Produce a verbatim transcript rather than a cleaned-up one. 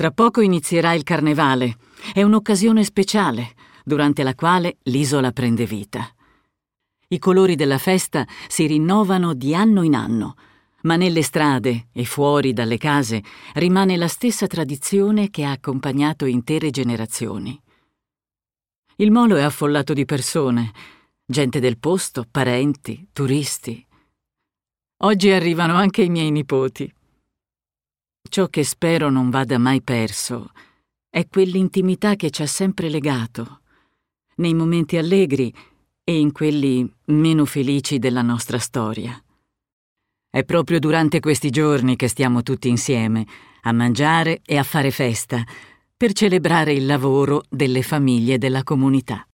Tra poco inizierà il carnevale. È un'occasione speciale, durante la quale l'isola prende vita. I colori della festa si rinnovano di anno in anno, ma nelle strade e fuori dalle case rimane la stessa tradizione che ha accompagnato intere generazioni. Il molo è affollato di persone, gente del posto, parenti, turisti. Oggi arrivano anche i miei nipoti. Ciò che spero non vada mai perso è quell'intimità che ci ha sempre legato, nei momenti allegri e in quelli meno felici della nostra storia. È proprio durante questi giorni che stiamo tutti insieme, a mangiare e a fare festa, per celebrare il lavoro delle famiglie della comunità.